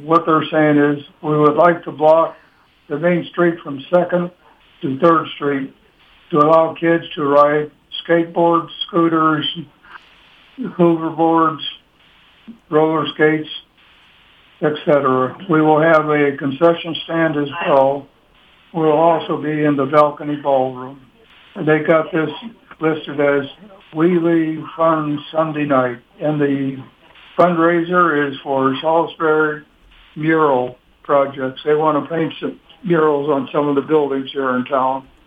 what they're saying is we would like to block the main street from 2nd to 3rd Street to allow kids to ride skateboards, scooters, hoverboards, roller skates, etc. We will have a concession stand as well. We'll also be in the balcony ballroom. And they got this listed as We Leave Fun Sunday night. And the fundraiser is for Salisbury mural projects. They want to paint some murals on some of the buildings here in town.